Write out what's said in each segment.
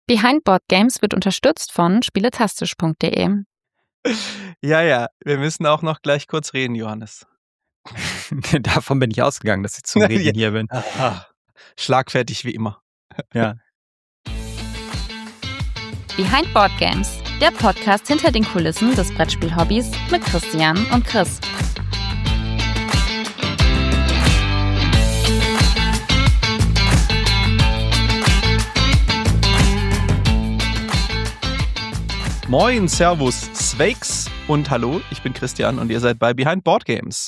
Behind Board Games wird unterstützt von spieletastisch.de. Ja, wir müssen auch noch gleich kurz reden, Johannes. Davon bin ich ausgegangen, dass ich zum Reden hier bin. Schlagfertig wie immer. Ja. Behind Board Games, der Podcast hinter den Kulissen des Brettspiel-Hobbys mit Christian und Chris. Moin, Servus, Swakes und hallo, ich bin Christian und ihr seid bei Behind Board Games.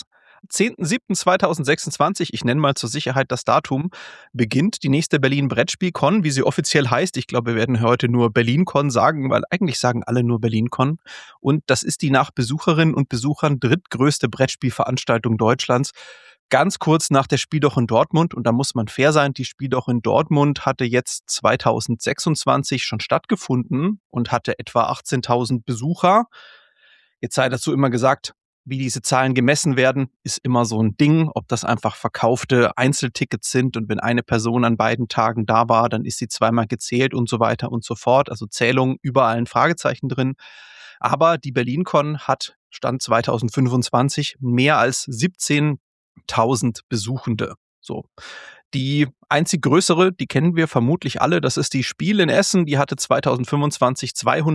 10.07.2026, ich nenne mal zur Sicherheit das Datum, beginnt die nächste Berlin Brettspiel-Con, wie sie offiziell heißt. Ich glaube, wir werden heute nur Berlin-Con sagen, weil eigentlich sagen alle nur Berlin-Con. Und das ist die nach Besucherinnen und Besuchern drittgrößte Brettspielveranstaltung Deutschlands. Ganz kurz nach der Spieldoch in Dortmund, und da muss man fair sein, die Spieldoch in Dortmund hatte jetzt 2026 schon stattgefunden und hatte etwa 18.000 Besucher. Jetzt sei dazu immer gesagt, wie diese Zahlen gemessen werden, ist immer so ein Ding, ob das einfach verkaufte Einzeltickets sind und wenn eine Person an beiden Tagen da war, dann ist sie zweimal gezählt und so weiter und so fort. Also Zählung, überall ein Fragezeichen drin. Aber die BerlinCon hat Stand 2025 mehr als 17.000 Besuchende. So. Die einzig größere, die kennen wir vermutlich alle, das ist die Spiel in Essen. Die hatte 2025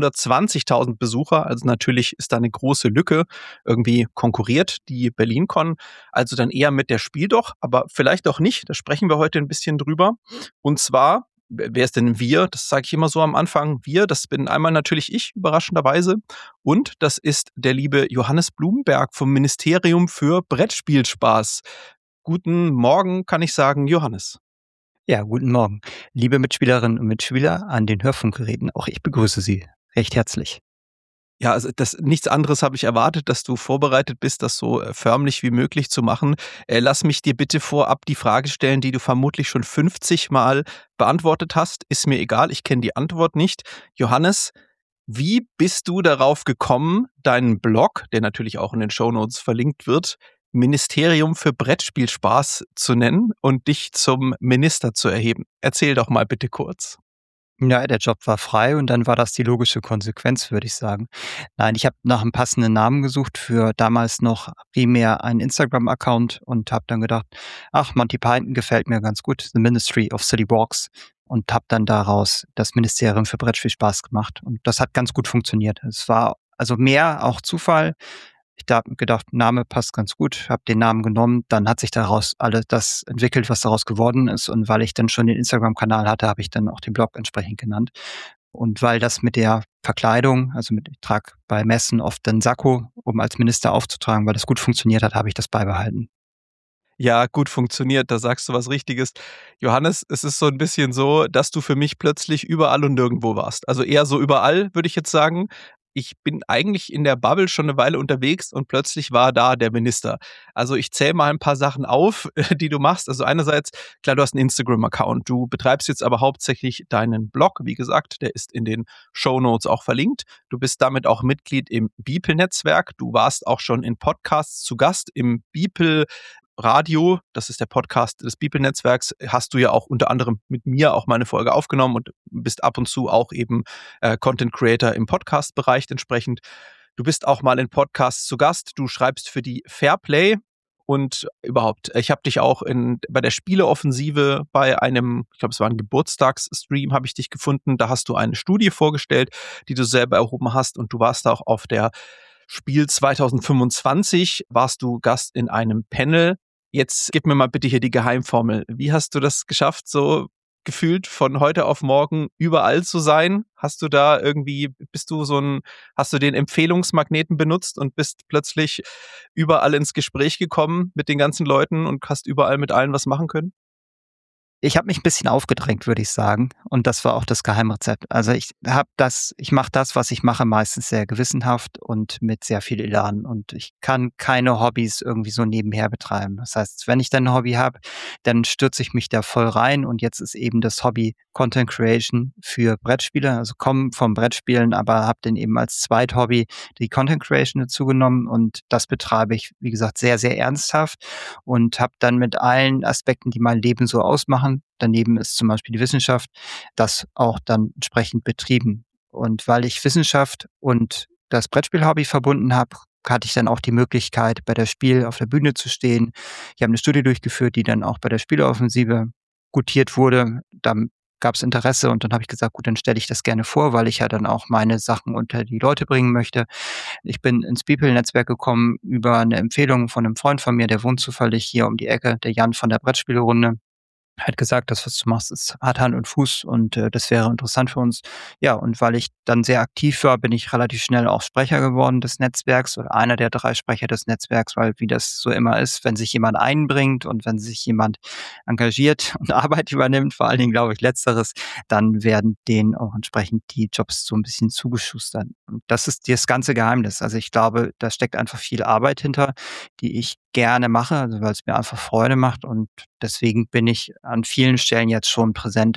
220.000 Besucher. Also natürlich ist da eine große Lücke. Irgendwie konkurriert die BerlinCon. Also dann eher mit der Spieldoch, aber vielleicht auch nicht. Da sprechen wir heute ein bisschen drüber. Und zwar, wer ist denn wir? Das sage ich immer so am Anfang. Wir, das bin einmal natürlich ich, überraschenderweise. Und das ist der liebe Johannes Blumenberg vom Ministerium für Brettspielspaß. Guten Morgen, kann ich sagen, Johannes. Ja, guten Morgen. Liebe Mitspielerinnen und Mitspieler an den Hörfunkgeräten, auch ich begrüße Sie recht herzlich. Ja, also nichts anderes habe ich erwartet, dass du vorbereitet bist, das so förmlich wie möglich zu machen. Lass mich dir bitte vorab die Frage stellen, die du vermutlich schon 50 Mal beantwortet hast. Ist mir egal, ich kenne die Antwort nicht. Johannes, wie bist du darauf gekommen, deinen Blog, der natürlich auch in den Shownotes verlinkt wird, Ministerium für Brettspielspaß zu nennen und dich zum Minister zu erheben? Erzähl doch mal bitte kurz. Ja, der Job war frei und dann war das die logische Konsequenz, würde ich sagen. Nein, ich habe nach einem passenden Namen gesucht für damals noch primär einen Instagram-Account und habe dann gedacht, ach, Monty Python gefällt mir ganz gut, The Ministry of Silly Walks, und habe dann daraus das Ministerium für Brettspielspaß gemacht und das hat ganz gut funktioniert. Es war also mehr auch Zufall. Ich habe gedacht, Name passt ganz gut, habe den Namen genommen, dann hat sich daraus alles das entwickelt, was daraus geworden ist, und weil ich dann schon den Instagram-Kanal hatte, habe ich dann auch den Blog entsprechend genannt. Und weil das mit der Verkleidung, also ich trage bei Messen oft den Sakko, um als Minister aufzutragen, weil das gut funktioniert hat, habe ich das beibehalten. Ja, gut funktioniert, da sagst du was Richtiges. Johannes, es ist so ein bisschen so, dass du für mich plötzlich überall und nirgendwo warst. Also eher so überall, würde ich jetzt sagen. Ich bin eigentlich in der Bubble schon eine Weile unterwegs und plötzlich war da der Minister. Also ich zähle mal ein paar Sachen auf, die du machst. Also einerseits, klar, du hast einen Instagram-Account. Du betreibst jetzt aber hauptsächlich deinen Blog. Wie gesagt, der ist in den Shownotes auch verlinkt. Du bist damit auch Mitglied im Beeple-Netzwerk. Du warst auch schon in Podcasts zu Gast im Beeple Radio, das ist der Podcast des Beeple-Netzwerks, hast du ja auch unter anderem mit mir auch mal eine Folge aufgenommen und bist ab und zu auch eben Content Creator im Podcast-Bereich entsprechend. Du bist auch mal in Podcasts zu Gast, du schreibst für die Fairplay und überhaupt, ich habe dich auch bei der Spieleoffensive bei einem, ich glaube es war ein Geburtstagsstream, habe ich dich gefunden, da hast du eine Studie vorgestellt, die du selber erhoben hast und du warst auch auf der Spiel 2025, warst du Gast in einem Panel. Jetzt gib mir mal bitte hier die Geheimformel. Wie hast du das geschafft, so gefühlt von heute auf morgen überall zu sein? Hast du da irgendwie, hast du den Empfehlungsmagneten benutzt und bist plötzlich überall ins Gespräch gekommen mit den ganzen Leuten und hast überall mit allen was machen können? Ich habe mich ein bisschen aufgedrängt, würde ich sagen. Und das war auch das Geheimrezept. Also ich mache das, was ich mache, meistens sehr gewissenhaft und mit sehr viel Elan. Und ich kann keine Hobbys irgendwie so nebenher betreiben. Das heißt, wenn ich dann ein Hobby habe, dann stürze ich mich da voll rein. Und jetzt ist eben das Hobby Content Creation für Brettspieler. Also komme vom Brettspielen, aber habe dann eben als Zweithobby die Content Creation dazu genommen. Und das betreibe ich, wie gesagt, sehr, sehr ernsthaft und habe dann mit allen Aspekten, die mein Leben so ausmachen, machen. Daneben ist zum Beispiel die Wissenschaft, das auch dann entsprechend betrieben. Und weil ich Wissenschaft und das Brettspiel-Hobby verbunden habe, hatte ich dann auch die Möglichkeit, bei der Spiel auf der Bühne zu stehen. Ich habe eine Studie durchgeführt, die dann auch bei der Spieleoffensive gutiert wurde. Da gab es Interesse und dann habe ich gesagt, gut, dann stelle ich das gerne vor, weil ich ja dann auch meine Sachen unter die Leute bringen möchte. Ich bin ins Beeple-Netzwerk gekommen über eine Empfehlung von einem Freund von mir, der wohnt zufällig hier um die Ecke, der Jan von der Brettspielerunde. Hat gesagt, das, was du machst, hat Hand und Fuß und das wäre interessant für uns. Ja, und weil ich dann sehr aktiv war, bin ich relativ schnell auch Sprecher geworden des Netzwerks oder einer der 3 Sprecher des Netzwerks, weil wie das so immer ist, wenn sich jemand einbringt und wenn sich jemand engagiert und Arbeit übernimmt, vor allen Dingen glaube ich Letzteres, dann werden denen auch entsprechend die Jobs so ein bisschen zugeschustert. Und das ist das ganze Geheimnis. Also ich glaube, da steckt einfach viel Arbeit hinter, die ich gerne mache, also weil es mir einfach Freude macht und deswegen bin ich an vielen Stellen jetzt schon präsent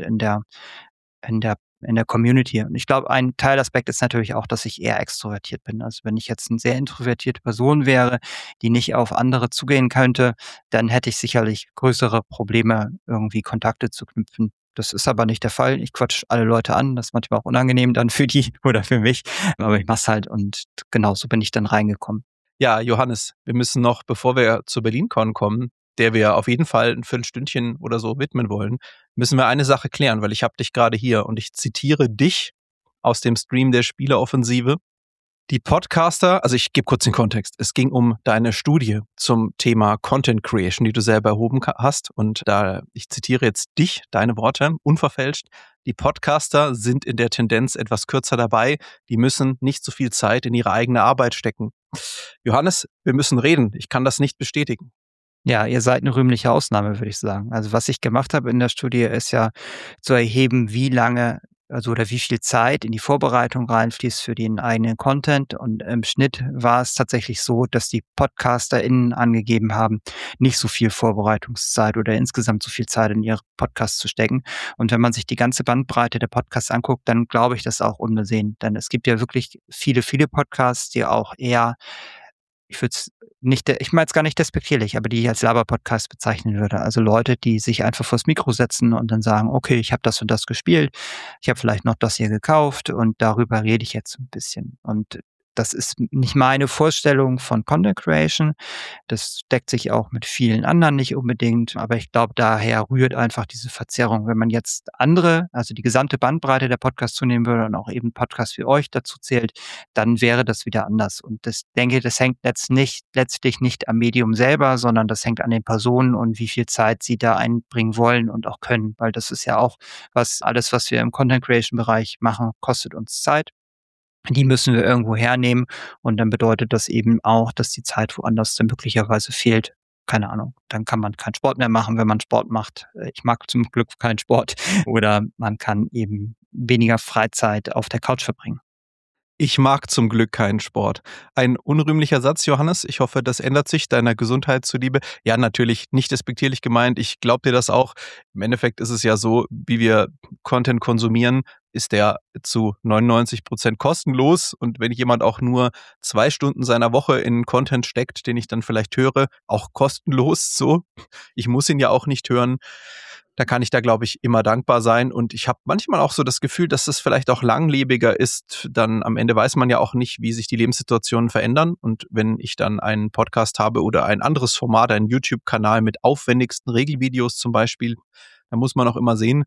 in der Community. Und ich glaube, ein Teilaspekt ist natürlich auch, dass ich eher extrovertiert bin. Also wenn ich jetzt eine sehr introvertierte Person wäre, die nicht auf andere zugehen könnte, dann hätte ich sicherlich größere Probleme, irgendwie Kontakte zu knüpfen. Das ist aber nicht der Fall. Ich quatsche alle Leute an. Das ist manchmal auch unangenehm dann für die oder für mich. Aber ich mach's halt und genau so bin ich dann reingekommen. Ja, Johannes, wir müssen noch, bevor wir zur BerlinCon kommen, der wir auf jeden Fall ein Viertelstündchen oder so widmen wollen, müssen wir eine Sache klären, weil ich habe dich gerade hier und ich zitiere dich aus dem Stream der Spieleoffensive. Die Podcaster, also ich gebe kurz den Kontext, es ging um deine Studie zum Thema Content Creation, die du selber erhoben hast und da, ich zitiere jetzt dich, deine Worte, unverfälscht, die Podcaster sind in der Tendenz etwas kürzer dabei, die müssen nicht so viel Zeit in ihre eigene Arbeit stecken. Johannes, wir müssen reden, ich kann das nicht bestätigen. Ja, ihr seid eine rühmliche Ausnahme, würde ich sagen. Also, was ich gemacht habe in der Studie, ist ja zu erheben, wie lange, also oder wie viel Zeit in die Vorbereitung reinfließt für den eigenen Content. Und im Schnitt war es tatsächlich so, dass die PodcasterInnen angegeben haben, nicht so viel Vorbereitungszeit oder insgesamt so viel Zeit in ihre Podcasts zu stecken. Und wenn man sich die ganze Bandbreite der Podcasts anguckt, dann glaube ich das auch unbesehen. Denn es gibt ja wirklich viele, viele Podcasts, die auch eher ich würde es nicht ich meine es gar nicht despektierlich, aber die ich als Laber-Podcast bezeichnen würde. Also Leute, die sich einfach vors Mikro setzen und dann sagen: „Okay, ich habe das und das gespielt. Ich habe vielleicht noch das hier gekauft und darüber rede ich jetzt ein bisschen.“ Und das ist nicht meine Vorstellung von Content Creation. Das deckt sich auch mit vielen anderen nicht unbedingt, aber ich glaube, daher rührt einfach diese Verzerrung. Wenn man jetzt andere, also die gesamte Bandbreite der Podcasts zunehmen würde und auch eben Podcasts wie euch dazu zählt, dann wäre das wieder anders. Und das denke, das hängt letztlich nicht am Medium selber, sondern das hängt an den Personen und wie viel Zeit sie da einbringen wollen und auch können, weil das ist ja auch alles, was wir im Content Creation Bereich machen, kostet uns Zeit. Die müssen wir irgendwo hernehmen und dann bedeutet das eben auch, dass die Zeit woanders dann möglicherweise fehlt. Keine Ahnung. Dann kann man keinen Sport mehr machen, wenn man Sport macht. Ich mag zum Glück keinen Sport. Oder man kann eben weniger Freizeit auf der Couch verbringen. Ich mag zum Glück keinen Sport. Ein unrühmlicher Satz, Johannes. Ich hoffe, das ändert sich deiner Gesundheit zuliebe. Ja, natürlich nicht despektierlich gemeint. Ich glaube dir das auch. Im Endeffekt ist es ja so, wie wir Content konsumieren, ist der zu 99% kostenlos. Und wenn jemand auch nur 2 Stunden seiner Woche in Content steckt, den ich dann vielleicht höre, auch kostenlos so. Ich muss ihn ja auch nicht hören. Da kann ich da, glaube ich, immer dankbar sein. Und ich habe manchmal auch so das Gefühl, dass das vielleicht auch langlebiger ist. Dann am Ende weiß man ja auch nicht, wie sich die Lebenssituationen verändern. Und wenn ich dann einen Podcast habe oder ein anderes Format, einen YouTube-Kanal mit aufwendigsten Regelvideos zum Beispiel, dann muss man auch immer sehen,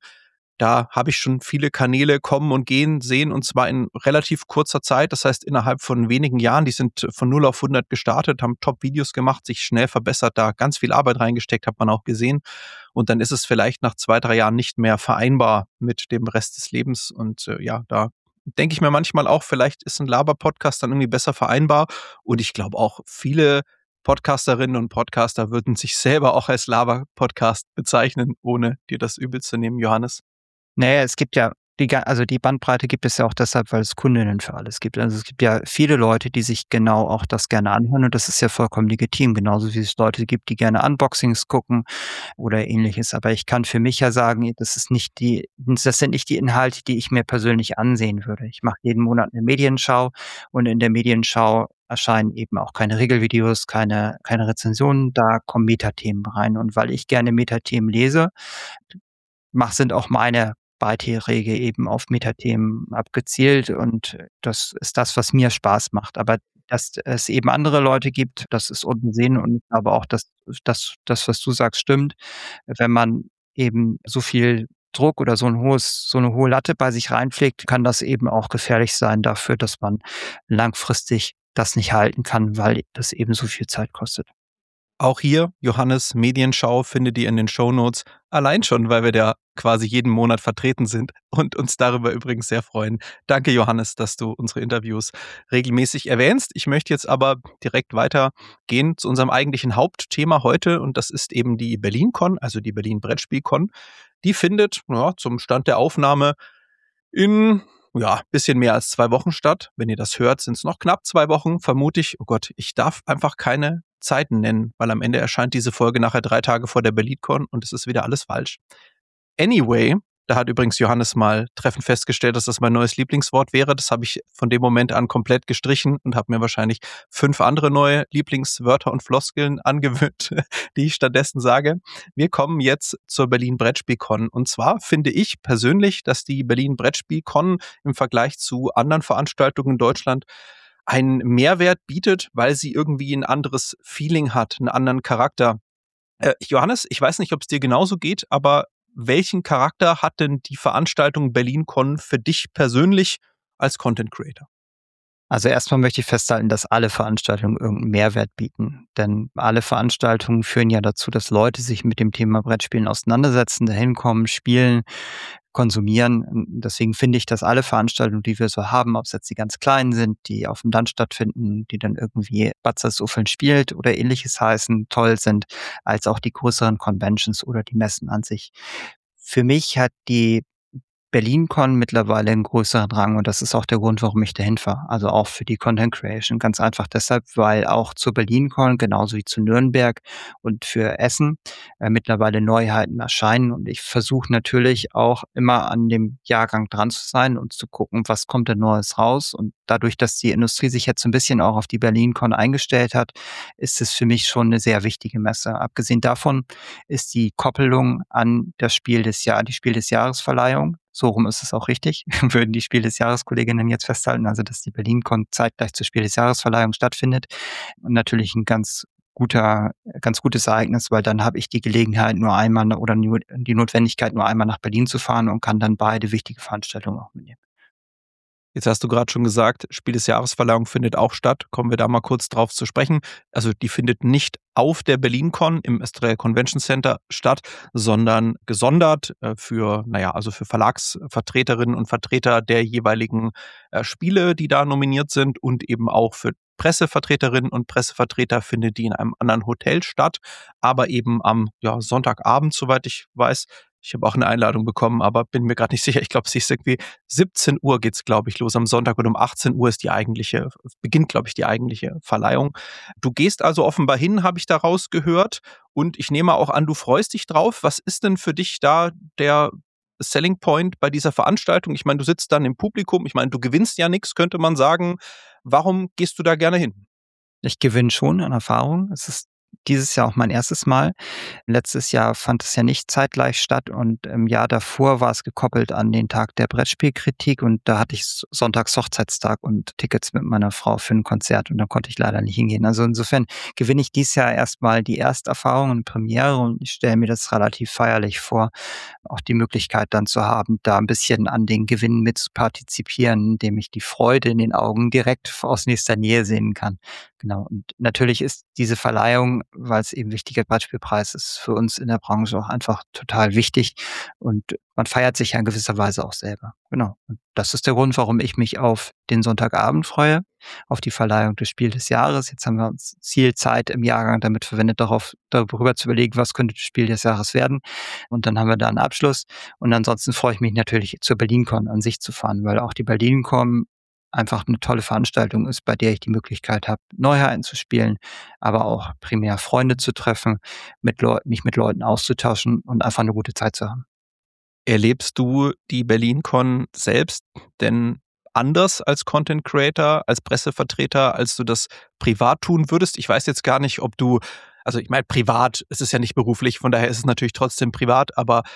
da habe ich schon viele Kanäle kommen und gehen sehen und zwar in relativ kurzer Zeit. Das heißt, innerhalb von wenigen Jahren, die sind von 0 auf 100 gestartet, haben Top-Videos gemacht, sich schnell verbessert, da ganz viel Arbeit reingesteckt, hat man auch gesehen. Und dann ist es vielleicht nach 2, 3 Jahren nicht mehr vereinbar mit dem Rest des Lebens. Und ja, da denke ich mir manchmal auch, vielleicht ist ein Laber-Podcast dann irgendwie besser vereinbar. Und ich glaube auch, viele Podcasterinnen und Podcaster würden sich selber auch als Laber-Podcast bezeichnen, ohne dir das übel zu nehmen, Johannes. Naja, es gibt ja die Bandbreite gibt es ja auch deshalb, weil es Kundinnen für alles gibt. Also, es gibt ja viele Leute, die sich genau auch das gerne anhören und das ist ja vollkommen legitim, genauso wie es Leute gibt, die gerne Unboxings gucken oder Ähnliches. Aber ich kann für mich ja sagen, das sind nicht die Inhalte, die ich mir persönlich ansehen würde. Ich mache jeden Monat eine Medienschau und in der Medienschau erscheinen eben auch keine Regelvideos, keine Rezensionen, da kommen Metathemen rein. Und weil ich gerne Metathemen lese, sind auch meine Beiträge eben auf Metathemen abgezielt und das ist das, was mir Spaß macht. Aber dass es eben andere Leute gibt, das ist ungesehen und ich glaube auch, dass das, was du sagst, stimmt. Wenn man eben so viel Druck oder so eine hohe Latte bei sich reinpflegt, kann das eben auch gefährlich sein dafür, dass man langfristig das nicht halten kann, weil das eben so viel Zeit kostet. Auch hier, Johannes Medienschau findet ihr in den Shownotes. Allein schon, weil wir da quasi jeden Monat vertreten sind und uns darüber übrigens sehr freuen. Danke, Johannes, dass du unsere Interviews regelmäßig erwähnst. Ich möchte jetzt aber direkt weitergehen zu unserem eigentlichen Hauptthema heute und das ist eben die BerlinCon, also die Berlin Brettspielcon. Die findet zum Stand der Aufnahme in bisschen mehr als 2 Wochen statt. Wenn ihr das hört, sind es noch knapp 2 Wochen, vermute ich. Oh Gott, ich darf einfach keine Zeiten nennen, weil am Ende erscheint diese Folge nachher 3 Tage vor der BerlinCon und es ist wieder alles falsch. Anyway, da hat übrigens Johannes mal treffend festgestellt, dass das mein neues Lieblingswort wäre. Das habe ich von dem Moment an komplett gestrichen und habe mir wahrscheinlich 5 andere neue Lieblingswörter und Floskeln angewöhnt, die ich stattdessen sage. Wir kommen jetzt zur Berlin Brettspielcon. Und zwar finde ich persönlich, dass die Berlin Brettspielcon im Vergleich zu anderen Veranstaltungen in Deutschland einen Mehrwert bietet, weil sie irgendwie ein anderes Feeling hat, einen anderen Charakter. Johannes, ich weiß nicht, ob es dir genauso geht, aber welchen Charakter hat denn die Veranstaltung BerlinCon für dich persönlich als Content Creator? Also erstmal möchte ich festhalten, dass alle Veranstaltungen irgendeinen Mehrwert bieten. Denn alle Veranstaltungen führen ja dazu, dass Leute sich mit dem Thema Brettspielen auseinandersetzen, dahin kommen, spielen, konsumieren. Deswegen finde ich, dass alle Veranstaltungen, die wir so haben, ob es jetzt die ganz kleinen sind, die auf dem Land stattfinden, die dann irgendwie Batzers-Uffeln spielt oder ähnliches heißen, toll sind, als auch die größeren Conventions oder die Messen an sich. Für mich hat die BerlinCon mittlerweile einen größeren Rang und das ist auch der Grund, warum ich dahin fahre. Also auch für die Content Creation. Ganz einfach deshalb, weil auch zur BerlinCon, genauso wie zu Nürnberg und für Essen, mittlerweile Neuheiten erscheinen. Und ich versuche natürlich auch immer an dem Jahrgang dran zu sein und zu gucken, was kommt denn Neues raus. Und dadurch, dass die Industrie sich jetzt so ein bisschen auch auf die BerlinCon eingestellt hat, ist es für mich schon eine sehr wichtige Messe. Abgesehen davon ist die Koppelung an das die Spiel des Jahres-Verleihung. So rum ist es auch richtig, würden die Spiel des Jahres-Kolleginnen jetzt festhalten, also dass die BerlinCon zeitgleich zur Spiel des Jahres-Verleihung stattfindet. Und natürlich ein ganz gutes Ereignis, weil dann habe ich die Gelegenheit nur einmal oder nur die Notwendigkeit, nur einmal nach Berlin zu fahren und kann dann beide wichtige Veranstaltungen auch mitnehmen. Jetzt hast du gerade schon gesagt, Spiel des Jahresverleihung findet auch statt. Kommen wir da mal kurz drauf zu sprechen. Also die findet nicht auf der BerlinCon im Estrella Convention Center statt, sondern gesondert für Verlagsvertreterinnen und Vertreter der jeweiligen Spiele, die da nominiert sind und eben auch für Pressevertreterinnen und Pressevertreter findet die in einem anderen Hotel statt, aber eben am Sonntagabend, soweit ich weiß. Ich habe auch eine Einladung bekommen, aber bin mir gerade nicht sicher. Ich glaube, sie ist irgendwie 17 Uhr geht's, glaube ich, los am Sonntag und um 18 Uhr beginnt, glaube ich, die eigentliche Verleihung. Du gehst also offenbar hin, habe ich daraus gehört. Und ich nehme auch an, du freust dich drauf. Was ist denn für dich da der Selling Point bei dieser Veranstaltung? Ich meine, du sitzt dann im Publikum. Ich meine, du gewinnst ja nichts, könnte man sagen. Warum gehst du da gerne hin? Ich gewinne schon an Erfahrung. Es ist dieses Jahr auch mein erstes Mal. Letztes Jahr fand es ja nicht zeitgleich statt und im Jahr davor war es gekoppelt an den Tag der Brettspielkritik und da hatte ich sonntags Hochzeitstag und Tickets mit meiner Frau für ein Konzert und da konnte ich leider nicht hingehen. Also insofern gewinne ich dieses Jahr erstmal die Ersterfahrung und Premiere und ich stelle mir das relativ feierlich vor, auch die Möglichkeit dann zu haben, da ein bisschen an den Gewinnen mit zu partizipieren, indem ich die Freude in den Augen direkt aus nächster Nähe sehen kann. Genau. Und natürlich ist diese Verleihung, weil es eben wichtiger Brettspielpreis ist, für uns in der Branche auch einfach total wichtig. Und man feiert sich ja in gewisser Weise auch selber. Genau. Und das ist der Grund, warum ich mich auf den Sonntagabend freue, auf die Verleihung des Spiel des Jahres. Jetzt haben wir uns viel Zeit im Jahrgang damit verwendet, darüber zu überlegen, was könnte das Spiel des Jahres werden. Und dann haben wir da einen Abschluss. Und ansonsten freue ich mich natürlich, zur BerlinCon an sich zu fahren, weil auch die BerlinCon einfach eine tolle Veranstaltung ist, bei der ich die Möglichkeit habe, Neuheiten zu spielen, aber auch primär Freunde zu treffen, mich mit Leuten auszutauschen und einfach eine gute Zeit zu haben. Erlebst du die BerlinCon selbst denn anders als Content Creator, als Pressevertreter, als du das privat tun würdest? Ich weiß jetzt gar nicht, ob du, also ich meine privat, es ist ja nicht beruflich, von daher ist es natürlich trotzdem privat, aber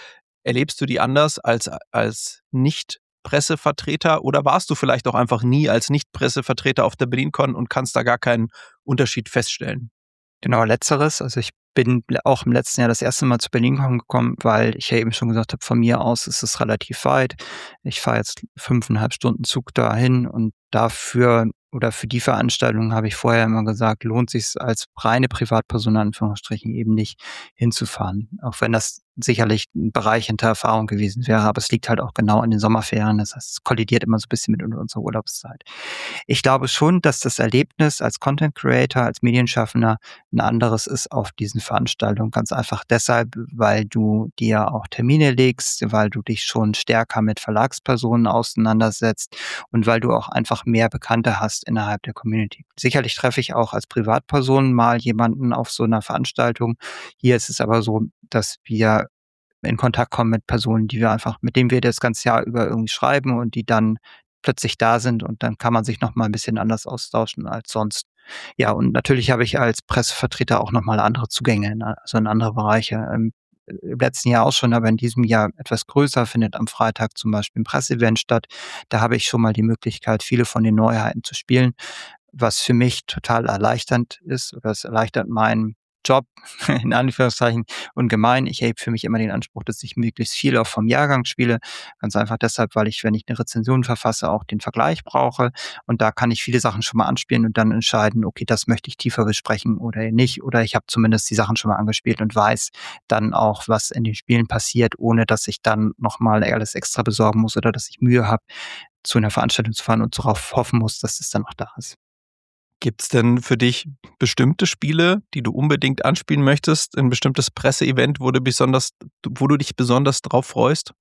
Erlebst du die anders als Nicht-Pressevertreter oder warst du vielleicht auch einfach nie als Nicht-Pressevertreter auf der BerlinCon und kannst da gar keinen Unterschied feststellen? Genau, letzteres. Also, ich bin auch im letzten Jahr das erste Mal zu BerlinCon gekommen, weil ich ja eben schon gesagt habe, von mir aus ist es relativ weit. Ich fahre jetzt 5,5 Stunden Zug dahin und dafür oder für die Veranstaltung habe ich vorher immer gesagt, lohnt sich's als reine Privatperson in Anführungsstrichen eben nicht hinzufahren. Auch wenn das sicherlich 'n bereichernde Erfahrung gewesen wäre, aber es liegt halt auch genau in den Sommerferien. Das heißt, es kollidiert immer so 'n bisschen mit unserer Urlaubszeit. Ich glaube schon, dass das Erlebnis als Content Creator, als Medienschaffender 'n anderes ist auf diesen Veranstaltungen. Ganz einfach deshalb, weil du dir auch Termine legst, weil du dich schon stärker mit Verlagspersonen auseinandersetzt und weil du auch einfach mehr Bekannte hast innerhalb der Community. Sicherlich treffe ich auch als Privatperson mal jemanden auf so 'ner Veranstaltung. Hier ist es aber so, dass wir in Kontakt kommen mit Personen, die wir einfach mit denen wir das ganze Jahr über irgendwie schreiben und die dann plötzlich da sind und dann kann man sich noch mal 'n bisschen anders austauschen als sonst. Ja, und natürlich habe ich als Pressevertreter auch noch mal andere Zugänge, ne, also in andere Bereiche. Im letzten Jahr auch schon, aber in diesem Jahr etwas größer, findet am Freitag zum Beispiel 'n Presseevent statt. Da habe ich schon mal die Möglichkeit, viele von den Neuheiten zu spielen, was für mich total erleichternd ist oder es erleichtert meinen Job in Anführungszeichen ungemein. Ich erhebe für mich immer den Anspruch, dass ich möglichst viel auch vom Jahrgang spiele. Ganz einfach deshalb, weil ich, wenn ich 'ne Rezension verfasse, auch den Vergleich brauche. Und da kann ich viele Sachen schon mal anspielen und dann entscheiden: „Okay, das möchte ich tiefer besprechen oder nicht." Oder ich habe zumindest die Sachen schon mal angespielt und weiß dann auch, was in den Spielen passiert, ohne dass ich dann noch mal alles extra besorgen muss oder dass ich Mühe habe, zu 'ner Veranstaltung zu fahren und darauf hoffen muss, dass es dann auch da ist. Gibt's denn für dich bestimmte Spiele, die du unbedingt anspielen möchtest? Ein bestimmtes Presseevent, wo du dich besonders drauf freust?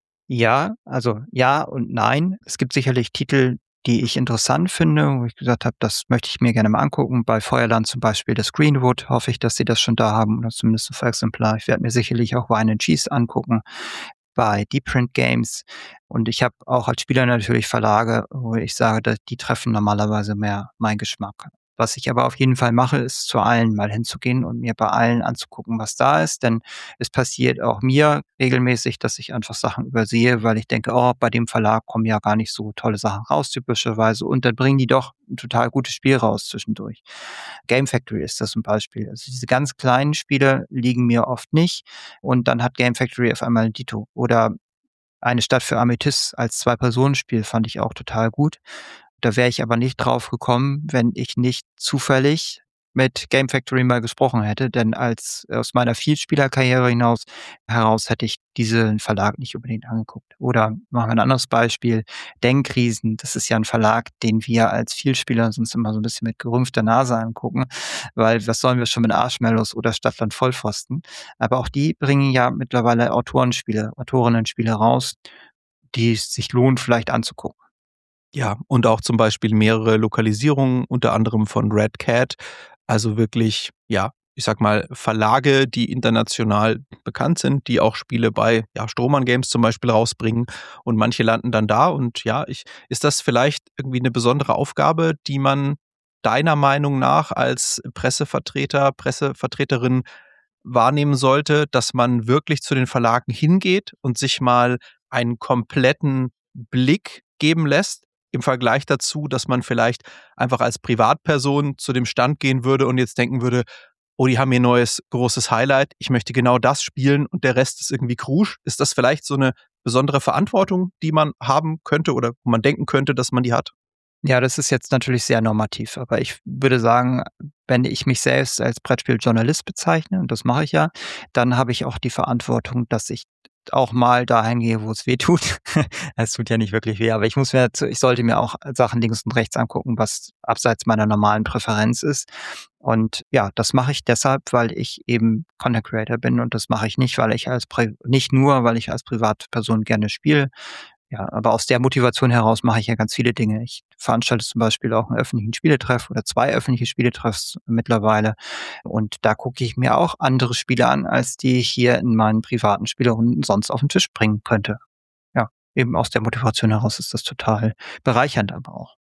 Ja, also ja und nein. Es gibt sicherlich Titel, die ich interessant finde, wo ich gesagt habe, das möchte ich mir gerne mal angucken. Bei Feuerland zum Beispiel das Greenwood hoffe ich, dass sie das schon da haben oder zumindest 'n Vorexemplar. Ich werde mir sicherlich auch Wine and Cheese angucken bei Deep Print Games. Und ich habe auch als Spieler natürlich Verlage, wo ich sage, da die treffen normalerweise mehr meinen Geschmack. Was ich aber auf jeden Fall mache, ist zu allen mal hinzugehen und mir bei allen anzugucken, was da ist, denn es passiert auch mir regelmäßig, dass ich einfach Sachen übersehe, weil ich denke: „Oh, bei dem Verlag kommen ja gar nicht so tolle Sachen raus typischerweise." Und dann bringen die doch 'n total gutes Spiel raus zwischendurch. Game Factory ist das zum Beispiel. Also, diese ganz kleinen Spiele liegen mir oft nicht und dann hat Game Factory auf einmal 'n Dito. Oder Eine Stadt für Amethyst als Zwei-Personen-Spiel fand ich auch total gut. Da wäre ich aber nicht drauf gekommen, wenn ich nicht zufällig mit Game Factory mal gesprochen hätte, denn als aus meiner Vielspielerkarriere heraus hätte ich diesen Verlag nicht unbedingt angeguckt. Oder machen wir 'n anderes Beispiel, Denkriesen, das ist ja 'n Verlag, den wir als Vielspieler uns immer so 'n bisschen mit gerümpfter Nase angucken, weil was sollen wir schon mit Arschmallows oder Stadtland Vollpfosten? Aber auch die bringen ja mittlerweile Autorinnenspiele raus, die es sich lohnt, vielleicht anzugucken. Ja, und auch zum Beispiel mehrere Lokalisierungen, unter anderem von Red Cat. Also wirklich, ja, ich sag mal, Verlage, die international bekannt sind, die auch Spiele bei, ja, Strohmann Games zum Beispiel rausbringen und manche landen dann da und ja, ist das vielleicht irgendwie eine besondere Aufgabe, die man deiner Meinung nach als Pressevertreter, Pressevertreterin wahrnehmen sollte, dass man wirklich zu den Verlagen hingeht und sich mal einen kompletten Blick geben lässt, im Vergleich dazu, dass man vielleicht einfach als Privatperson zu dem Stand gehen würde und jetzt denken würde: „Oh, die haben ihr neues großes Highlight. Ich möchte genau das spielen und der Rest ist irgendwie Krusch." Ist das vielleicht so eine besondere Verantwortung, die man haben könnte oder wo man denken könnte, dass man die hat? Ja, das ist jetzt natürlich sehr normativ, aber ich würde sagen, wenn ich mich selbst als Brettspieljournalist bezeichne, und das mache ich ja, dann habe ich auch die Verantwortung, dass ich auch mal dahin gehe, wo es weh tut. Es tut ja nicht wirklich weh, aber ich sollte mir auch Sachen links und rechts angucken, was abseits meiner normalen Präferenz ist. Und ja, das mache ich deshalb, weil ich eben Content Creator bin und das mache ich nicht, nicht nur, weil ich als Privatperson gerne spiele. Ja, aber aus der Motivation heraus mache ich ja ganz viele Dinge. Ich veranstalte zum Beispiel auch 'n öffentlichen Spieletreff oder 2 öffentliche Spieletreffs mittlerweile. Und da gucke ich mir auch andere Spiele an, als die ich hier in meinen privaten Spielerunden sonst auf 'n Tisch bringen könnte. Ja, eben aus der Motivation heraus ist das total bereichernd aber auch.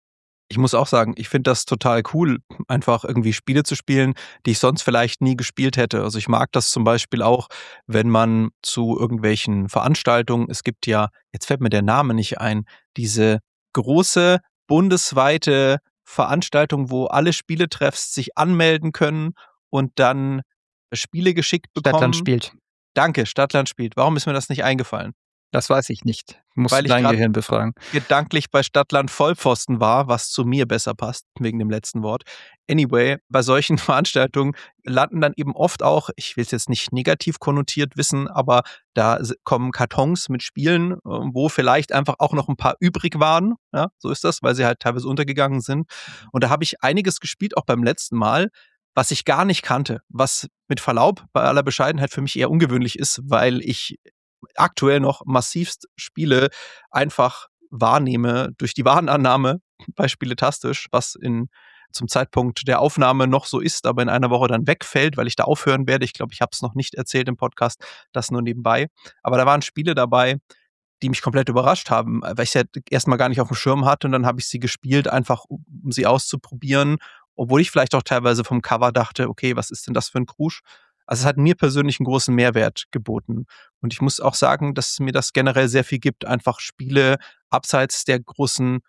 Ich muss auch sagen, ich finde das total cool, einfach irgendwie Spiele zu spielen, die ich sonst vielleicht nie gespielt hätte. Also ich mag das zum Beispiel auch, wenn man zu irgendwelchen Veranstaltungen, es gibt ja, jetzt fällt mir der Name nicht ein, diese große bundesweite Veranstaltung, wo alle Spieletreffs sich anmelden können und dann Spiele geschickt Stadtland bekommen. spielt. Danke, Stadtland spielt. Warum ist mir das nicht eingefallen? Das weiß ich nicht. Musst Weil du ich dein grad Gehirn befragen. gedanklich bei Stadtland Vollpfosten war, was zu mir besser passt, wegen dem letzten Wort. Anyway, bei solchen Veranstaltungen landen dann eben oft auch, ich will es jetzt nicht negativ konnotiert wissen, aber da kommen Kartons mit Spielen, wo vielleicht einfach auch noch ein paar übrig waren. Ja, so ist das, weil sie halt teilweise untergegangen sind. Und da habe ich einiges gespielt, auch beim letzten Mal, was ich gar nicht kannte, was mit Verlaub bei aller Bescheidenheit für mich eher ungewöhnlich ist, weil ich aktuell noch massivst Spiele einfach wahrnehme durch die Warenannahme bei Spieletastisch, was zum Zeitpunkt der Aufnahme noch so ist, aber in einer Woche dann wegfällt, weil ich da aufhören werde. Ich glaube, ich habe es noch nicht erzählt im Podcast, das nur nebenbei. Aber da waren Spiele dabei, die mich komplett überrascht haben, weil ich sie halt erstmal gar nicht auf dem Schirm hatte und dann habe ich sie gespielt, einfach um sie auszuprobieren, obwohl ich vielleicht auch teilweise vom Cover dachte, okay, was ist denn das für ein Krusch? Also es hat mir persönlich einen großen Mehrwert geboten. Und ich muss auch sagen, dass mir das generell sehr viel gibt, einfach Spiele abseits der großen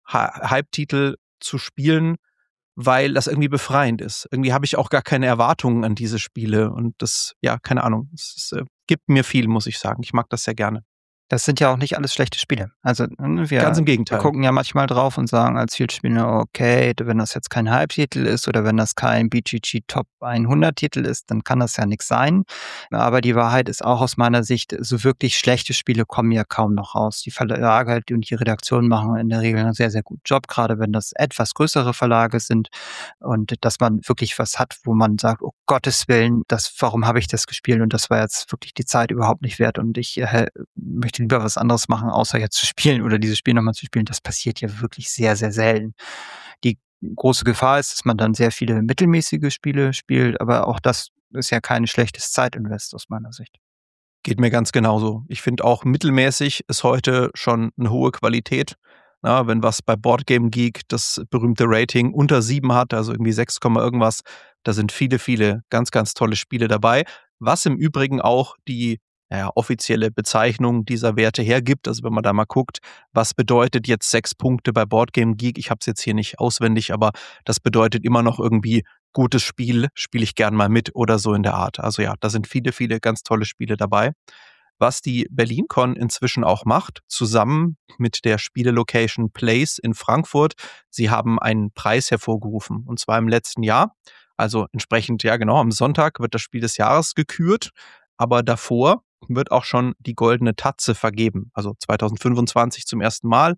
Hype-Titel zu spielen, weil das irgendwie befreiend ist. Irgendwie habe ich auch gar keine Erwartungen an diese Spiele und das, ja, keine Ahnung, gibt mir viel, muss ich sagen. Ich mag das sehr gerne. Das sind ja auch nicht alles schlechte Spiele. Also Ganz wir im Gegenteil. gucken ja manchmal drauf und sagen als Vielspieler, okay, wenn das jetzt kein Hype-Titel ist oder wenn das kein BGG Top 100-Titel ist, dann kann das ja nichts sein. Aber die Wahrheit ist auch aus meiner Sicht, so wirklich schlechte Spiele kommen ja kaum noch raus. Die Verlage und die Redaktionen machen in der Regel einen sehr, sehr guten Job, gerade wenn das etwas größere Verlage sind und dass man wirklich was hat, wo man sagt, oh Gottes Willen, warum habe ich das gespielt und das war jetzt wirklich die Zeit überhaupt nicht wert und ich möchte lieber was anderes machen, außer jetzt zu spielen oder dieses Spiel nochmal zu spielen. Das passiert ja wirklich sehr, sehr selten. Die große Gefahr ist, dass man dann sehr viele mittelmäßige Spiele spielt, aber auch das ist ja kein schlechtes Zeitinvest aus meiner Sicht. Geht mir ganz genauso. Ich finde auch mittelmäßig ist heute schon eine hohe Qualität. Na, wenn was bei Boardgame Geek das berühmte Rating unter 7 hat, also irgendwie 6, irgendwas, da sind viele, viele ganz, ganz tolle Spiele dabei. Was im Übrigen auch die offizielle Bezeichnung dieser Werte hergibt. Also wenn man da mal guckt, was bedeutet jetzt 6 Punkte bei Boardgame Geek? Ich habe es jetzt hier nicht auswendig, aber das bedeutet immer noch irgendwie gutes Spiel, spiele ich gern mal mit oder so in der Art. Also ja, da sind viele, viele ganz tolle Spiele dabei. Was die BerlinCon inzwischen auch macht, zusammen mit der Spielelocation Place in Frankfurt, sie haben einen Preis hervorgerufen, und zwar im letzten Jahr. Also entsprechend, ja genau, am Sonntag wird das Spiel des Jahres gekürt, aber davor wird auch schon die Goldene Tatze vergeben. Also 2025 zum ersten Mal,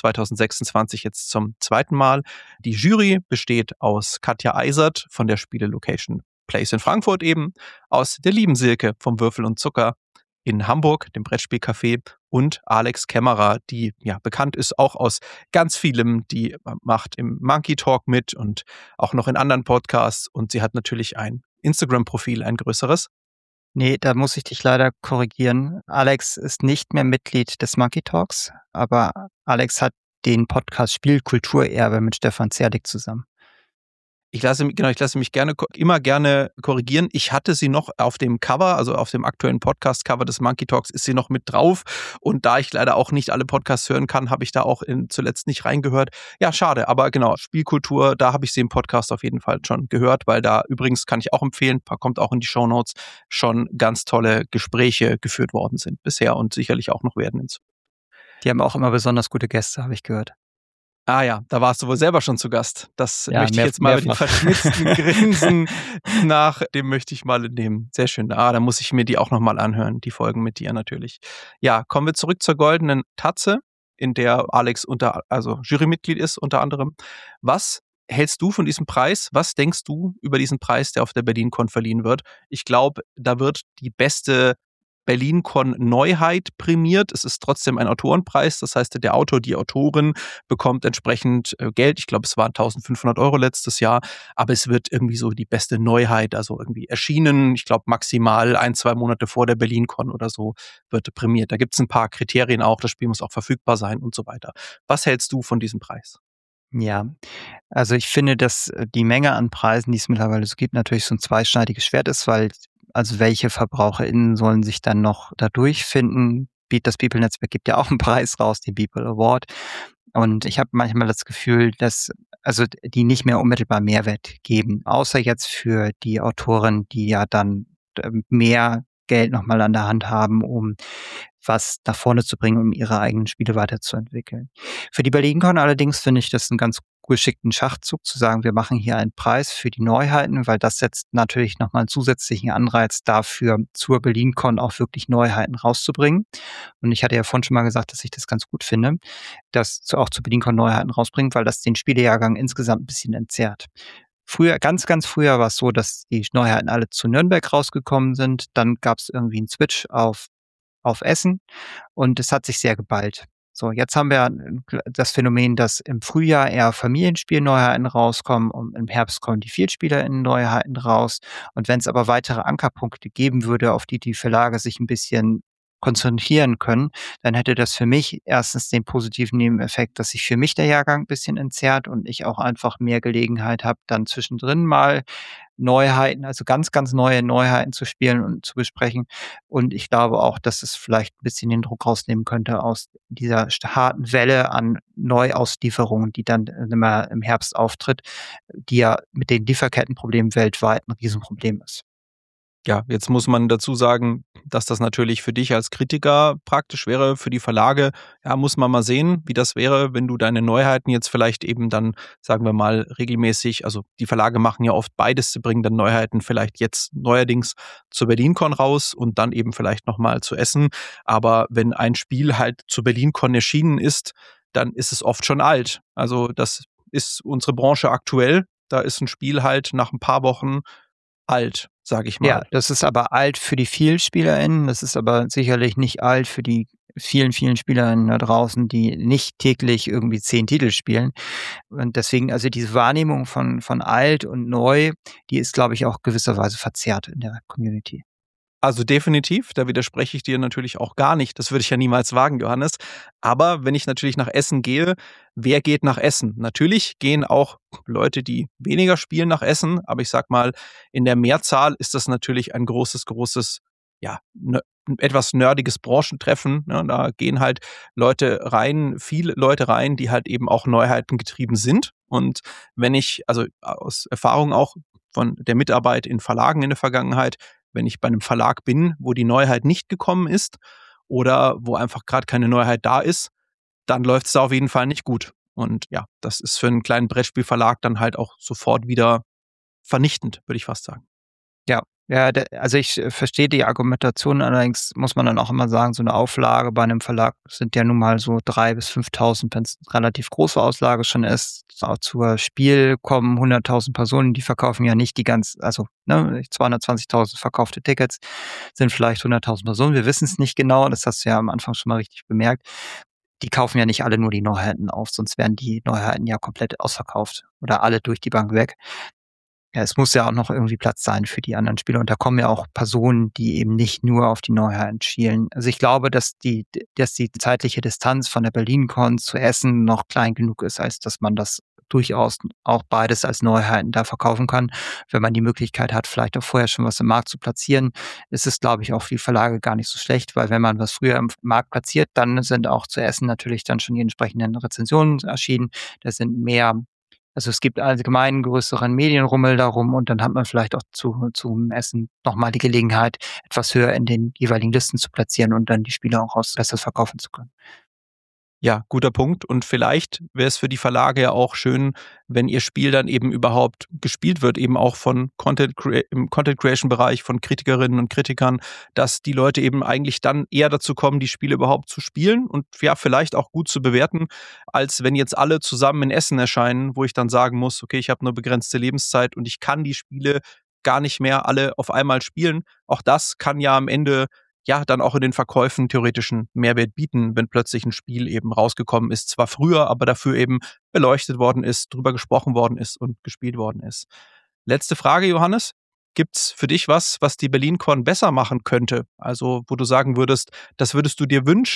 2026 jetzt zum zweiten Mal. Die Jury besteht aus Katja Eisert von der Spielelocation Place in Frankfurt eben, aus der lieben Silke vom Würfel und Zucker in Hamburg, dem Brettspielcafé, und Alex Kämmerer, die ja bekannt ist auch aus ganz vielem. Die macht im Monkey Talk mit und auch noch in anderen Podcasts. Und sie hat natürlich ein Instagram-Profil, ein größeres. Nee, da muss ich dich leider korrigieren. Alex ist nicht mehr Mitglied des Monkey Talks, aber Alex hat den Podcast Spielkulturerbe mit Stefan Zerdig zusammen. Ich lasse mich immer gerne korrigieren. Ich hatte sie noch auf dem Cover, also auf dem aktuellen Podcast-Cover des Monkey Talks ist sie noch mit drauf. Und da ich leider auch nicht alle Podcasts hören kann, habe ich da auch zuletzt nicht reingehört. Ja, schade, aber genau, Spielkultur, da habe ich sie im Podcast auf jeden Fall schon gehört, weil da übrigens kann ich auch empfehlen, kommt auch in die Shownotes, schon ganz tolle Gespräche geführt worden sind bisher und sicherlich auch noch werden. Die haben auch immer besonders gute Gäste, habe ich gehört. Ah ja, da warst du wohl selber schon zu Gast. Das Ja, möchte ich jetzt mal mit dem verschmitzten Grinsen nach, dem möchte ich mal entnehmen. Sehr schön. Da muss ich mir die auch nochmal anhören, die Folgen mit dir natürlich. Ja, kommen wir zurück zur Goldenen Tatze, in der Alex Jurymitglied ist unter anderem. Was hältst du von diesem Preis? Was denkst du über diesen Preis, der auf der BerlinCon verliehen wird? Ich glaube, da wird die beste BerlinCon Neuheit prämiert. Es ist trotzdem ein Autorenpreis, das heißt, der Autor, die Autorin bekommt entsprechend Geld. Ich glaube, es waren 1.500 € letztes Jahr, aber es wird irgendwie so die beste Neuheit, also irgendwie erschienen, ich glaube maximal 1-2 Monate vor der BerlinCon oder so wird prämiert. Da gibt es ein paar Kriterien auch, das Spiel muss auch verfügbar sein und so weiter. Was hältst du von diesem Preis? Ja, also ich finde, dass die Menge an Preisen, die es mittlerweile so gibt, natürlich so ein zweischneidiges Schwert ist, weil also welche VerbraucherInnen sollen sich dann noch da durchfinden? Das Beeple-Netzwerk gibt ja auch einen Preis raus, den Beeple Award. Und ich habe manchmal das Gefühl, dass also die nicht mehr unmittelbar Mehrwert geben, außer jetzt für die Autoren, die ja dann mehr Geld noch mal an der Hand haben, um was nach vorne zu bringen, um ihre eigenen Spiele weiterzuentwickeln. Für die BerlinCon allerdings finde ich das 'n ganz geschickten Schachzug zu sagen, wir machen hier einen Preis für die Neuheiten, weil das setzt natürlich noch mal 'n zusätzlichen Anreiz dafür, zur BerlinCon auch wirklich Neuheiten rauszubringen. Und ich hatte ja vorhin schon mal gesagt, dass ich das ganz gut finde, dass auch zu BerlinCon Neuheiten rausbringen, weil das den Spielejahrgang insgesamt 'n bisschen entzerrt. Früher ganz früher war's so, dass die Neuheiten alle zu Nürnberg rausgekommen sind. Dann gab's irgendwie 'n Switch auf Essen und es hat sich sehr geballt. So, jetzt haben wir das Phänomen, dass im Frühjahr eher Familienspielneuheiten rauskommen und im Herbst kommen die VierspielerInnen-Neuheiten raus. Und wenn es aber weitere Ankerpunkte geben würde, auf die die Verlage sich ein bisschen konzentrieren können, dann hätte das für mich erstens den positiven Nebeneffekt, dass sich für mich der Jahrgang ein bisschen entzerrt und ich auch einfach mehr Gelegenheit habe, dann zwischendrin mal Neuheiten, also ganz neue Neuheiten zu spielen und zu besprechen. Und ich glaube auch, dass es vielleicht ein bisschen den Druck rausnehmen könnte aus dieser harten Welle an Neuauslieferungen, die dann immer im Herbst auftritt, die ja mit den Lieferkettenproblemen weltweit ein Riesenproblem ist. Ja, jetzt muss man dazu sagen, dass das natürlich für dich als Kritiker praktisch wäre. Für die Verlage, ja, muss man mal sehen, wie das wäre, wenn du deine Neuheiten jetzt vielleicht eben dann, sagen wir mal, regelmäßig, also die Verlage machen ja oft beides, sie bringen dann Neuheiten vielleicht jetzt neuerdings zur BerlinCon raus und dann eben vielleicht nochmal zu Essen. Aber wenn ein Spiel halt zur BerlinCon erschienen ist, dann ist es oft schon alt. Also das ist unsere Branche aktuell. Da ist ein Spiel halt nach ein paar Wochen alt, sage ich Ja, mal. das ist aber alt für die VielspielerInnen. Das ist aber sicherlich nicht alt für die vielen SpielerInnen da draußen, die nicht täglich irgendwie 10 Titel spielen. Und deswegen, also diese Wahrnehmung von alt und neu, die ist, glaube ich, auch gewisserweise verzerrt in der Community. Also definitiv, da widerspreche ich dir natürlich auch gar nicht. Das würde ich ja niemals wagen, Johannes. Aber wenn ich natürlich nach Essen gehe, wer geht nach Essen? Natürlich gehen auch Leute, die weniger spielen, nach Essen. Aber ich sag mal, in der Mehrzahl ist das natürlich ein großes, ja, etwas nerdiges Branchentreffen. Ne? Da gehen halt Leute rein, viele Leute rein, die halt eben auch Neuheiten getrieben sind. Und wenn ich, also aus Erfahrung auch von der Mitarbeit in Verlagen in der Vergangenheit, wenn ich bei einem Verlag bin, wo die Neuheit nicht gekommen ist oder wo einfach gerade keine Neuheit da ist, dann läuft es da auf jeden Fall nicht gut. Und ja, das ist für einen kleinen Brettspielverlag dann halt auch sofort wieder vernichtend, würde ich fast sagen. Ja, ja, also ich verstehe die Argumentation, allerdings muss man dann auch immer sagen, so eine Auflage bei einem Verlag sind ja nun mal so 3.000 bis 5.000, wenn es eine relativ große Auslage schon ist. Auch zur Spiel kommen 100.000 Personen, die verkaufen ja nicht die ganz, also 220.000 verkaufte Tickets sind vielleicht 100.000 Personen. Wir wissen es nicht genau, das hast du ja am Anfang schon mal richtig bemerkt. Die kaufen ja nicht alle nur die Neuheiten auf, sonst wären die Neuheiten ja komplett ausverkauft oder alle durch die Bank weg. Ja, es muss ja auch noch irgendwie Platz sein für die anderen Spieler. Und da kommen ja auch Personen, die eben nicht nur auf die Neuheiten schielen. Also ich glaube, dass die zeitliche Distanz von der BerlinCon zu Essen noch klein genug ist, als dass man das durchaus auch beides als Neuheiten da verkaufen kann. Wenn man die Möglichkeit hat, vielleicht auch vorher schon was im Markt zu platzieren, ist es, glaube ich, auch für die Verlage gar nicht so schlecht, weil wenn man was früher im Markt platziert, dann sind auch zu Essen natürlich dann schon die entsprechenden Rezensionen erschienen. Da sind mehr, also es gibt allgemein 'n größeren Medienrummel darum und dann hat man vielleicht auch zum Essen noch mal die Gelegenheit, etwas höher in den jeweiligen Listen zu platzieren und dann die Spiele auch besser verkaufen zu können. Ja, guter Punkt. Und vielleicht wäre es für die Verlage ja auch schön, wenn ihr Spiel dann eben überhaupt gespielt wird, eben auch von im Content Creation Bereich, von Kritikerinnen und Kritikern, dass die Leute eben eigentlich dann eher dazu kommen, die Spiele überhaupt zu spielen und ja, vielleicht auch gut zu bewerten, als wenn jetzt alle zusammen in Essen erscheinen, wo ich dann sagen muss, okay, ich habe nur begrenzte Lebenszeit und ich kann die Spiele gar nicht mehr alle auf einmal spielen. Auch das kann ja am Ende ja dann auch in den Verkäufen theoretischen Mehrwert bieten, wenn plötzlich ein Spiel eben rausgekommen ist. Zwar früher, aber dafür eben beleuchtet worden ist, drüber gesprochen worden ist und gespielt worden ist. Letzte Frage, Johannes. Gibt's für dich was, was die BerlinCon besser machen könnte? Also, wo du sagen würdest, das würdest du dir wünschen,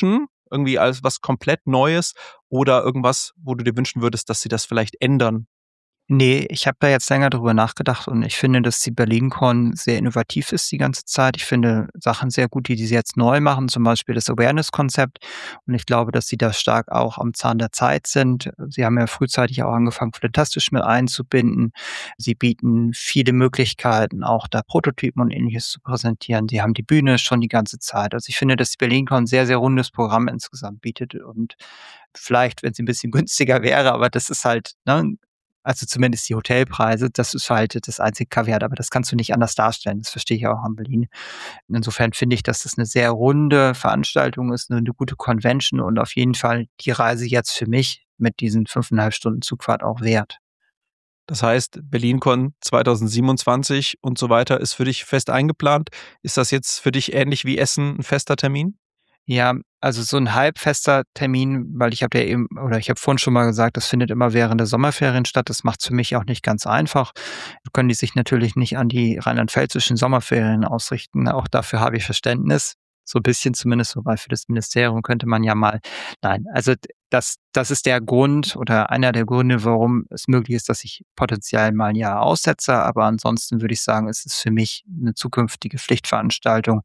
Irgendwie als was komplett Neues oder irgendwas, wo du dir wünschen würdest, dass sie das vielleicht ändern? Nee, ich habe da jetzt länger drüber nachgedacht und ich finde, dass die BerlinCon sehr innovativ ist die ganze Zeit. Ich finde Sachen sehr gut, die sie jetzt neu machen, zum Beispiel das Awareness-Konzept. Und ich glaube, dass sie da stark auch am Zahn der Zeit sind. Sie haben ja frühzeitig auch angefangen, Fantastisch mit einzubinden. Sie bieten viele Möglichkeiten, auch da Prototypen und Ähnliches zu präsentieren. Sie haben die Bühne schon die ganze Zeit. Also ich finde, dass die BerlinCon ein sehr, sehr rundes Programm insgesamt bietet und vielleicht, wenn sie ein bisschen günstiger wäre, aber das ist halt, ne, also zumindest die Hotelpreise, das ist halt das einzige Kaviar, aber das kannst du nicht anders darstellen. Das verstehe ich auch an Berlin. Insofern finde ich, dass das eine sehr runde Veranstaltung ist, eine gute Convention und auf jeden Fall die Reise jetzt für mich mit diesen 5,5 Stunden Zugfahrt auch wert. Das heißt, BerlinCon 2027 und so weiter ist für dich fest eingeplant. Ist das jetzt für dich ähnlich wie Essen ein fester Termin? Ja, also so ein halbfester Termin, weil ich habe vorhin schon mal gesagt, das findet immer während der Sommerferien statt. Das macht's für mich auch nicht ganz einfach. Können die sich natürlich nicht an die rheinland-pfälzischen Sommerferien ausrichten. Auch dafür habe ich Verständnis. So ein bisschen zumindest, wobei für das Ministerium könnte man ja mal nein, also das ist der Grund oder einer der Gründe, warum es möglich ist, dass ich potenziell mal ein Jahr aussetze. Aber ansonsten würde ich sagen, es ist für mich eine zukünftige Pflichtveranstaltung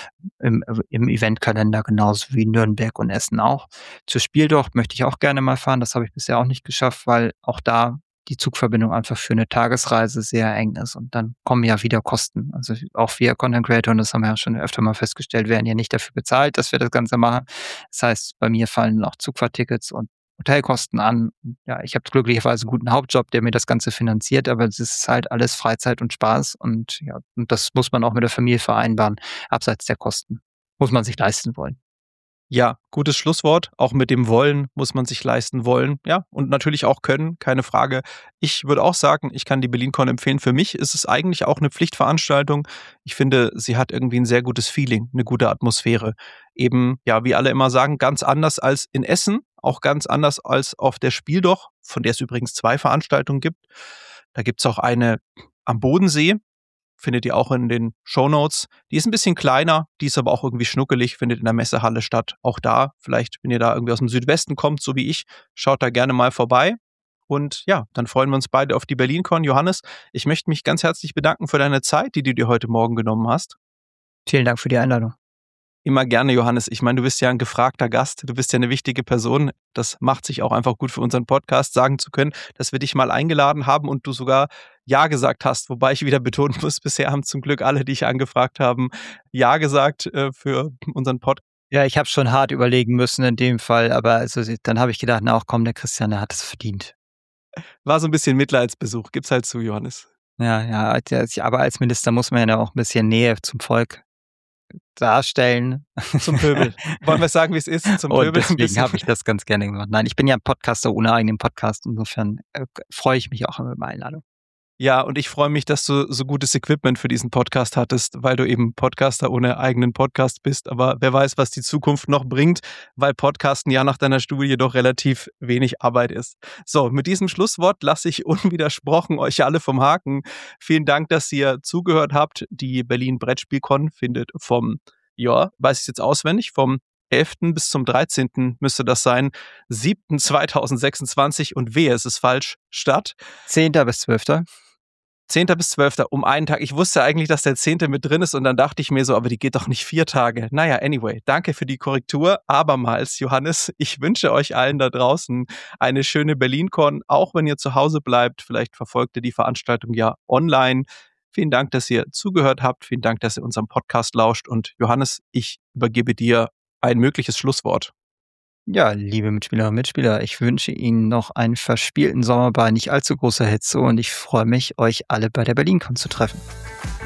im Eventkalender, genauso wie Nürnberg und Essen auch. Zur Spieldorf möchte ich auch gerne mal fahren. Das habe ich bisher auch nicht geschafft, weil auch da die Zugverbindung einfach für eine Tagesreise sehr eng ist und dann kommen ja wieder Kosten. Also auch wir Content Creator, und das haben wir ja schon öfter mal festgestellt, werden ja nicht dafür bezahlt, dass wir das Ganze machen. Das heißt, bei mir fallen auch Zugfahrtickets und Hotelkosten an. Ja, ich habe glücklicherweise einen guten Hauptjob, der mir das Ganze finanziert, aber es ist halt alles Freizeit und Spaß und ja, und das muss man auch mit der Familie vereinbaren, abseits der Kosten. Muss man sich leisten wollen. Ja, gutes Schlusswort. Auch mit dem Wollen muss man sich leisten wollen. Ja, und natürlich auch können, keine Frage. Ich würde auch sagen, ich kann die BerlinCon empfehlen. Für mich ist es eigentlich auch eine Pflichtveranstaltung. Ich finde, sie hat irgendwie ein sehr gutes Feeling, eine gute Atmosphäre. Eben, ja, wie alle immer sagen, ganz anders als in Essen, auch ganz anders als auf der Spieldoch, von der es übrigens 2 Veranstaltungen gibt. Da gibt's auch eine am Bodensee, findet ihr auch in den Shownotes. Die ist ein bisschen kleiner, die ist aber auch irgendwie schnuckelig, findet in der Messehalle statt. Auch da, vielleicht, wenn ihr da irgendwie aus dem Südwesten kommt, so wie ich, schaut da gerne mal vorbei. Und ja, dann freuen wir uns beide auf die BerlinCon. Johannes, ich möchte mich ganz herzlich bedanken für deine Zeit, die du dir heute Morgen genommen hast. Vielen Dank für die Einladung. Immer gerne, Johannes. Ich meine, du bist ja ein gefragter Gast, du bist ja eine wichtige Person. Das macht sich auch einfach gut für unseren Podcast, sagen zu können, dass wir dich mal eingeladen haben und du sogar Ja gesagt hast. Wobei ich wieder betonen muss, bisher haben zum Glück alle, die ich angefragt haben, Ja gesagt für unseren Podcast. Ja, ich habe schon hart überlegen müssen in dem Fall, aber also dann habe ich gedacht, na auch komm, der Christian, der hat es verdient. War so ein bisschen Mitleidsbesuch, gib's halt zu, Johannes. Ja, aber als Minister muss man ja auch ein bisschen Nähe zum Volk darstellen. Zum Pöbel. Wollen wir sagen, wie es ist? Zum Und Pöbel ein deswegen bisschen. habe ich das ganz gerne gemacht. Nein, ich bin ja ein Podcaster ohne eigenen Podcast. Insofern freue ich mich auch immer über Einladung. Ja, und ich freue mich, dass du so gutes Equipment für diesen Podcast hattest, weil du eben Podcaster ohne eigenen Podcast bist. Aber wer weiß, was die Zukunft noch bringt, weil Podcasten ja nach deiner Studie doch relativ wenig Arbeit ist. So, mit diesem Schlusswort lasse ich unwidersprochen euch alle vom Haken. Vielen Dank, dass ihr zugehört habt. Die Berlin Brettspielcon findet weiß ich jetzt auswendig, vom 11. bis zum 13. müsste das sein, 7.2026 und wehe, es ist falsch, statt. 10. bis 12. 10. bis 12. um einen Tag. Ich wusste eigentlich, dass der 10. mit drin ist und dann dachte ich mir so, aber die geht doch nicht 4 Tage. Naja, anyway, danke für die Korrektur. Abermals, Johannes, ich wünsche euch allen da draußen eine schöne BerlinCon, auch wenn ihr zu Hause bleibt. Vielleicht verfolgt ihr die Veranstaltung ja online. Vielen Dank, dass ihr zugehört habt. Vielen Dank, dass ihr unserem Podcast lauscht. Und Johannes, ich übergebe dir ein mögliches Schlusswort. Ja, liebe Mitspielerinnen und Mitspieler, ich wünsche Ihnen noch einen verspielten Sommer bei nicht allzu großer Hitze und ich freue mich, euch alle bei der BerlinCon zu treffen.